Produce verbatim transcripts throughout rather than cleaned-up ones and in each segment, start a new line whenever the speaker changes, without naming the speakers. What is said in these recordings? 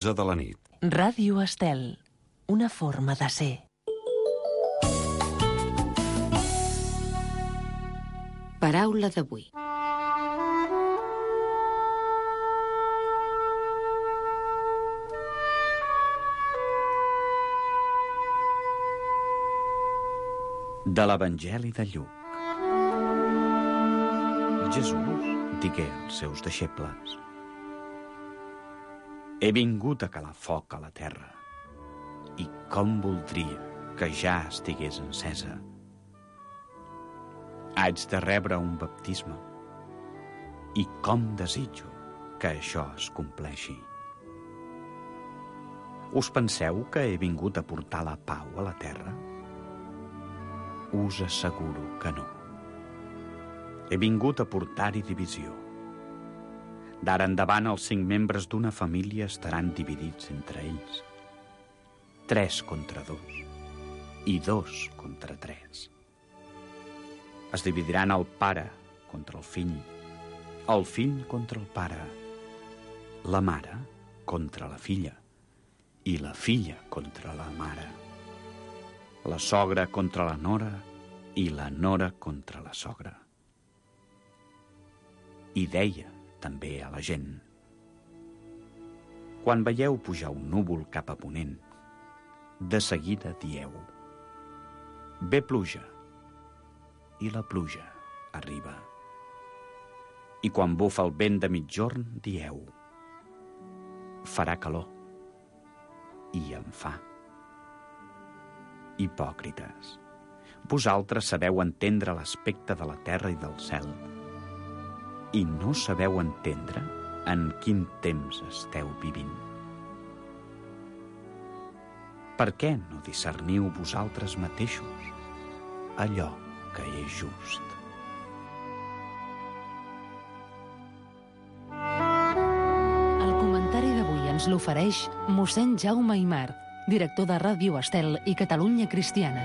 de la nit.
Ràdio Estel, una forma de ser.
Paraula d'avui.
De l'Evangeli de Lluc. Jesús digué als seus deixebles: he vingut a calar foc a la terra, i com voldria que ja estigués encesa. Haig de rebre un baptisme, i com desitjo que això es compleixi. Us penseu que he vingut a portar la pau a la terra? Us asseguro que no. He vingut a portar-hi divisió. D'ara endavant, els cinc membres d'una família estaran dividits entre ells. Tres contra dos i dos contra tres. Es dividiran el pare contra el fill, el fill contra el pare, la mare contra la filla i la filla contra la mare, la sogra contra la nora i la nora contra la sogra. I deia també a la gent: quan veieu pujar un núvol cap a ponent, de seguida dieu: ve pluja, i la pluja arriba. I quan bufa el vent de migjorn, dieu: farà calor, i en fa. Hipòcrites, vosaltres sabeu entendre l'aspecte de la terra i del cel, i no sabeu entendre en quin temps esteu vivint. Per què no discerniu vosaltres mateixos allò que és just?
El comentari d'avui ens l'ofereix mossèn Jaume Aimar, director de Ràdio Estel i Catalunya Cristiana.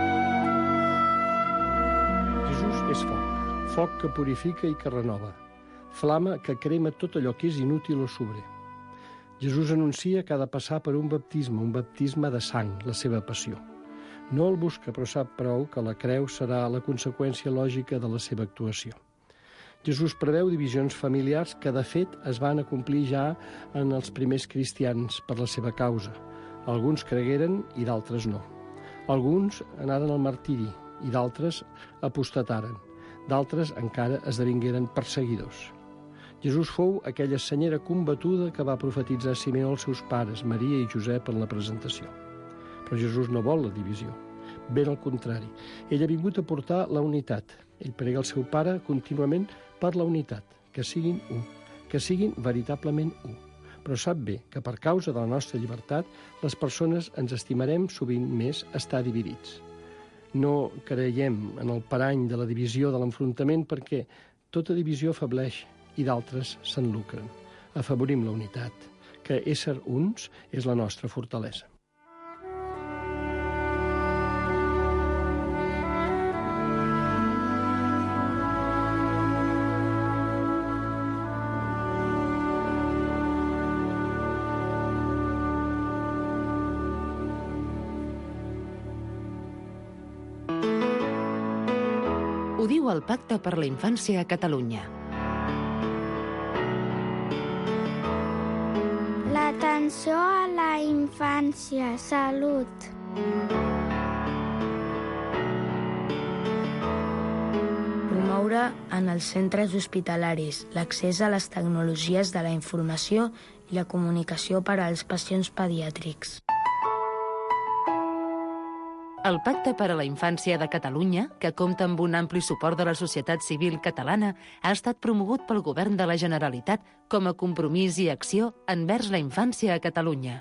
Jesús és foc, foc que purifica i que renova, flama que crema tot allò que és inútil o sobrer. Jesús anuncia que ha de passar per un baptisme, un baptisme de sang, la seva passió. No el busca, però sap prou que la creu serà la conseqüència lògica de la seva actuació. Jesús preveu divisions familiars que, de fet, es van acomplir ja en els primers cristians per la seva causa. Alguns cregueren i d'altres no. Alguns anaren al martiri i d'altres apostataren. D'altres encara esdevingueren perseguidors. Jesús fou aquella senyera combatuda que va profetitzar Simeó als seus pares, Maria i Josep, en la presentació. Però Jesús no vol la divisió. Ben al contrari. Ell ha vingut a portar la unitat. Ell prega al seu pare contínuament per la unitat, que siguin u, que siguin veritablement u. Però sap bé que per causa de la nostra llibertat les persones ens estimarem sovint més estar dividits. No creiem en el parany de la divisió, de l'enfrontament, perquè tota divisió afableix i d'altres se'n lucren. Afavorim la unitat, que ésser uns és la nostra fortalesa.
Ho diu el Pacte per la Infància a Catalunya.
L'atenció a la infància, salut.
Promoure en els centres hospitalaris l'accés a les tecnologies de la informació i la comunicació per als pacients pediàtrics.
El Pacte per a la Infància de Catalunya, que compta amb un ampli suport de la societat civil catalana, ha estat promogut pel Govern de la Generalitat com a compromís i acció envers la infància a Catalunya.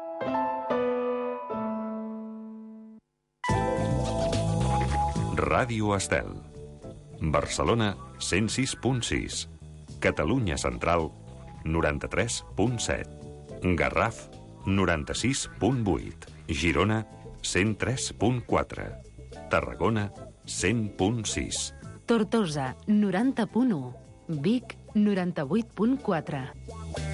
Ràdio Estel. Barcelona, cent sis punt sis. Catalunya Central, noranta-tres punt set. Garraf, noranta-sis punt vuit. Girona, cent tres punt quatre. Tarragona, cent punt sis.
Tortosa, noranta punt u. Vic, noranta-vuit punt quatre.